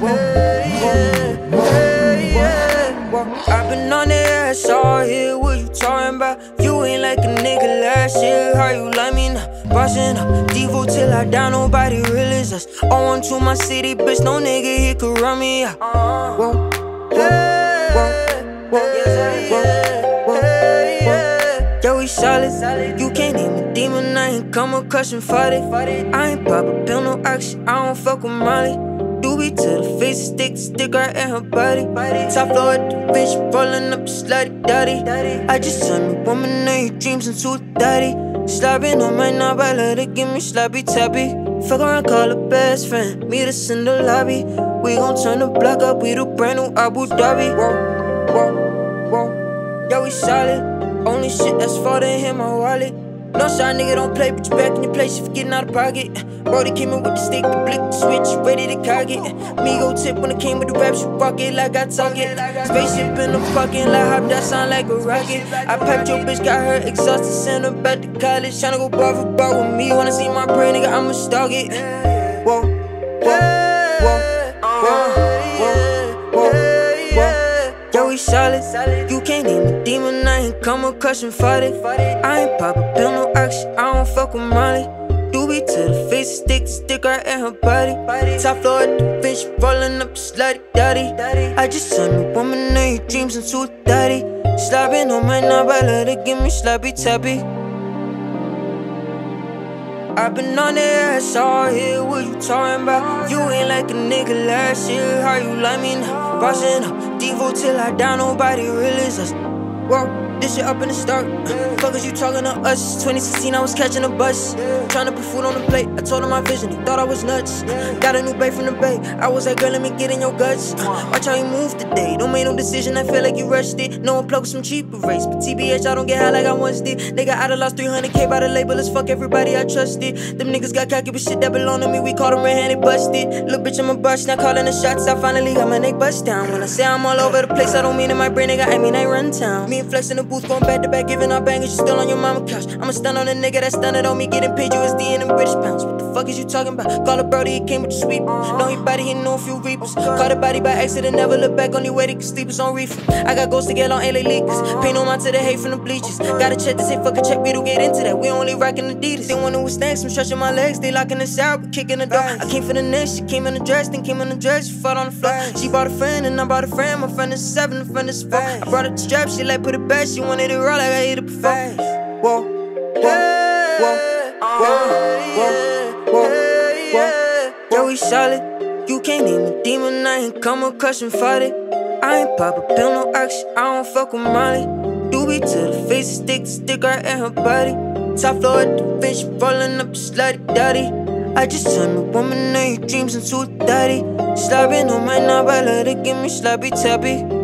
I've been on their ass all here, what you talking about? You ain't like a nigga last year, how you like me now? Bossing up, Devo till I die, nobody real is us. On to my city, bitch, no nigga here could run me out. Whoa, yo, we solid, you can't even demon, I ain't come across and fought it. I ain't pop a pill, no action, I don't fuck with Molly. Doobie to the face, stick right in her body. Top floor at the bitch, rolling up the slutty daddy. I just turned a woman in your dreams into a daddy. Slobbing on my knob, I let her give me sloppy tappy. Fuck around, call her best friend, meet us in the lobby. We gon' turn the block up, we the brand new Abu Dhabi. Whoa, yo, we solid. Only shit that's faultin' him, my wallet. No shot, nigga, don't play, but you back in your place if you getting out of pocket. Brody came in with the stick, the blick, the switch, ready to cock it. Me go tip when it came with the rap, you rock it like I talk it. Spaceship in the parking lot, hop, that sound like a rocket. I piped your bitch, got her exhausted, sent her back to college. Tryna go bar for bar with me, wanna see my brain, nigga, I'ma stalk it. Whoa, yo, we solid, you can't even demon, I ain't come across and fought it. I ain't pop a pill, no action, I don't fuck with Molly. Doobie to the face, stick right in her body. Top floor at the bitch, rolling up the slutty daddy. I just turned a woman in your dreams into a daddy. Slobbing on my knob, I let her give me sloppy tappy. I've been on their ass all here, what you talking about? You ain't like a nigga last year, how you like me now? Bossing up, Devo till I die, nobody real is us. Whoa. This shit up in the start. Fuck is you talking to us? 2016, I was catching a bus. Tryna put food on the plate. I told him my vision, he thought I was nuts. Got a new babe from the bay. I was like, girl, let me get in your guts. Watch how you move today. Don't make no decision, I feel like you rushed it. No one plugged some cheaper race. But TBH, I don't get high like I once did. Nigga, I done lost 300K by the label. Let's fuck everybody I trusted. Them niggas got cocky with shit that belong to me. We called them red-handed busted. Little bitch, I'm a bust. Now calling the shots. I finally got my neck bust down. When I say I'm all over the place, I don't mean in my brain, nigga. I mean I run town. Me and Flex in the booth going back to back. Giving out bangers, you still on your mama couch. I'ma stun on a nigga that stunned on me, getting paid USD in them British pounds. What the fuck is you talking about? Call a Brody, he came with the sweep. Know he body, he know a few reapers. Caught a body by accident, never look back. Only way they can sleep is on reefer. I got ghosts to get on LA Lakers. Pay no mind to the hate from the bleachers. Gotta check to say fuck a check, we don't get into that. We only rockin' Adidas. They wanna withstand some stretching my legs. They locking us out, but kicking the door. I came for the next, she came in the dress, then came in the dress. She fought on the floor. She bought a friend, and I bought a friend. My friend is 7, the friend is 4. I brought her the strap, she like put it back. She wanted it raw like I hit it before. Yo, we solid, you can't even demon, I ain't come across and fought it. I ain't pop a pill, no action, I don't fuck with Molly. Doobie to the face, stick right in her body. Top floor at the bitch, rolling up the slutty daddy. I just turned a woman in your dreams into a daddy. Slobbing on my knob, I let her give me sloppy tappy.